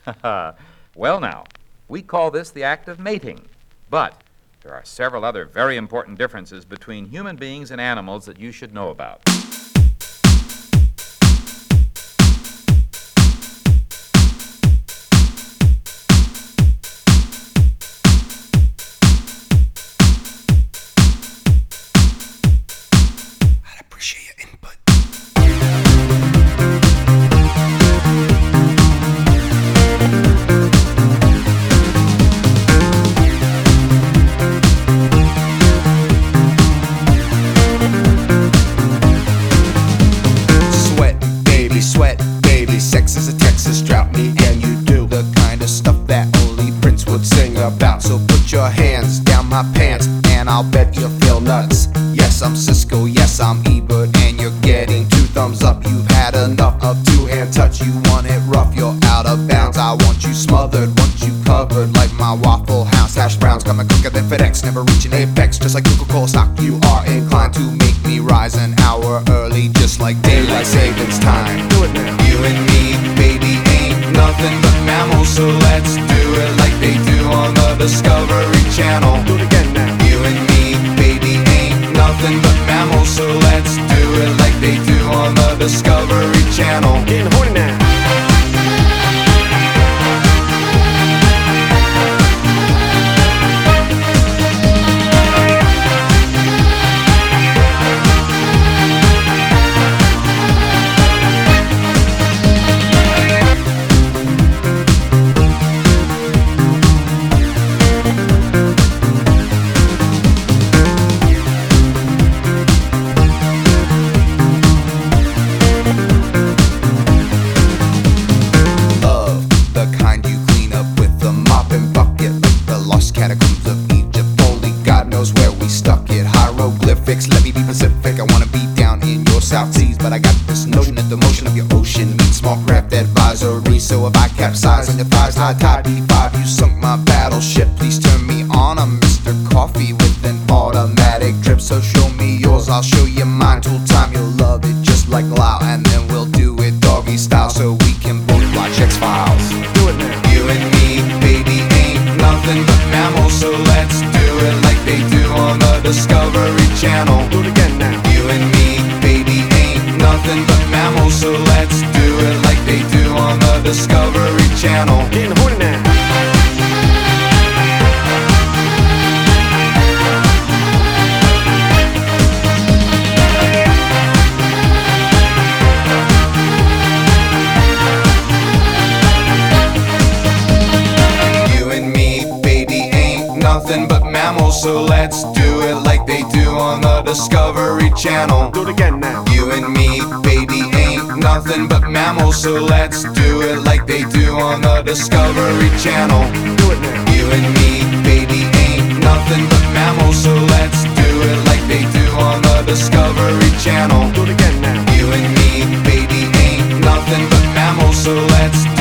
Well, now, we call this the act of mating, but there are several other very important differences between human beings and animals that you should know about. I'd appreciate your input. Sweat, baby, sex is a Texas drought. Me and you do the kind of stuff that only Prince would sing about. So put your hands down my pants and I'll bet you feel nuts. Yes, I'm Cisco, yes, I'm Ebert, and you're getting 2 thumbs up. You've had enough of 2-hand touch. You want it rough, you're out of bounds. I want you smothered, want you covered like my Waffle House hash browns. Coming quicker than FedEx, never reaching apex. Just like Coca-Cola stock, you are inclined to make me rise an hour early, just like daylight savings time. Do it now. You and me, baby, ain't nothing but mammals, so let's do it like they do on the Discovery Channel. Do it again now. You and me, baby, ain't nothing but mammals, so let's do it like they do on the Discovery Channel. Getting horny now. Catacombs of Egypt, only God knows where we stuck it. Hieroglyphics, let me be Pacific. I wanna be down in your South Seas, but I got this notion that the motion of your ocean means small craft advisory. So if I capsize on your thighs, high tide D5, you sunk my battleship. Please turn me on. I'm Mr. Coffee with an automatic drip. So show me yours, I'll show you mine. Tool time, you'll love it just like Lau, and then we'll do it doggy style so we can both watch X-Files. Do it now. You and me, baby, ain't nothing but mammals, so let's do it like they do on the Discovery Channel. Do it again now. You and me, baby, ain't nothing but mammals, so let's do it like they do on the Discovery Channel. Getting horny now. Nothing but mammals, so let's do it like they do on the Discovery Channel. Do it again now. You and me, baby, ain't nothing but mammals, so let's do it like they do on the Discovery Channel. Do it now. You and me, baby, ain't nothing but mammals, so let's do it like they do on the Discovery Channel. Do it again now. You and me, baby, ain't nothing but mammals, so let's